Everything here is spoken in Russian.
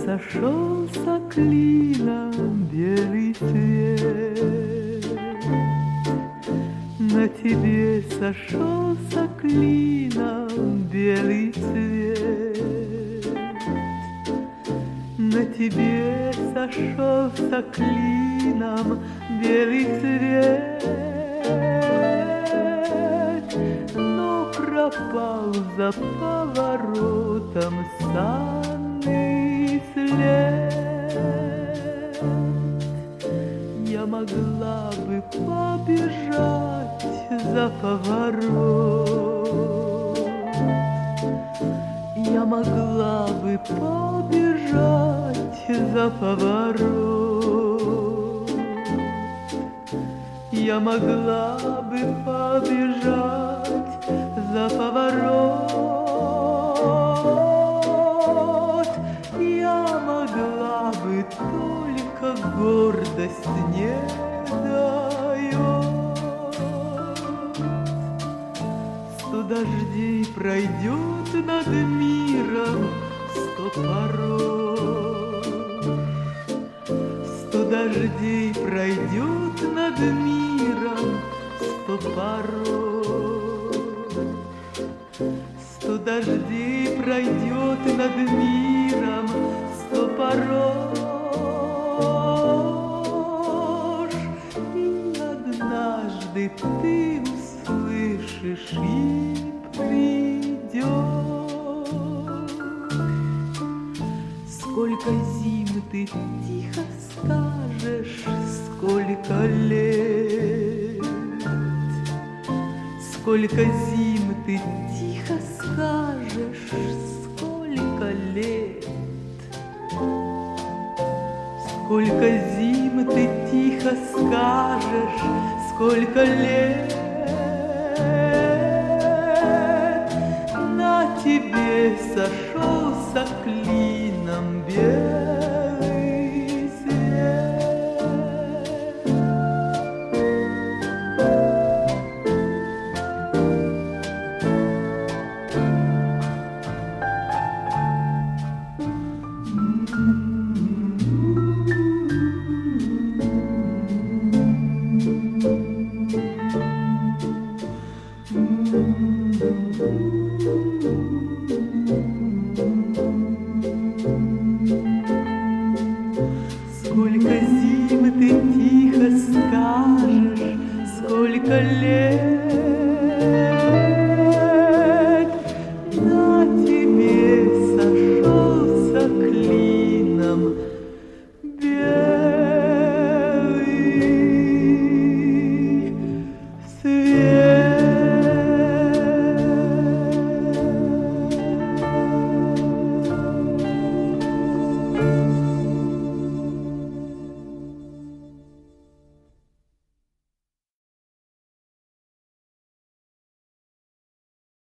сошелся клином белый цвет. На тебе сошелся клином белый цвет. На тебе сошелся клином белый цвет. Но пропал за поворотом санный след. Я могла бы побежать за поворот. Я могла бы побежать за поворот. Я могла бы побежать за поворот. Я могла бы, только гордость не дает. 100 дождей пройдет над миром, 100 порой. 100 дождей пройдет над миром, 100 порой. 100 дождей пройдет над миром, 100 порой. И однажды ты услышишь и придешь. Сколько зим ты тихо скажешь, сколько лет. Сколько зим ты тихо скажешь, сколько лет. Сколько зим ты тихо скажешь, сколько лет. На тебе сошелся клином белый свет. Сколько зим ты тихо скажешь, сколько лет.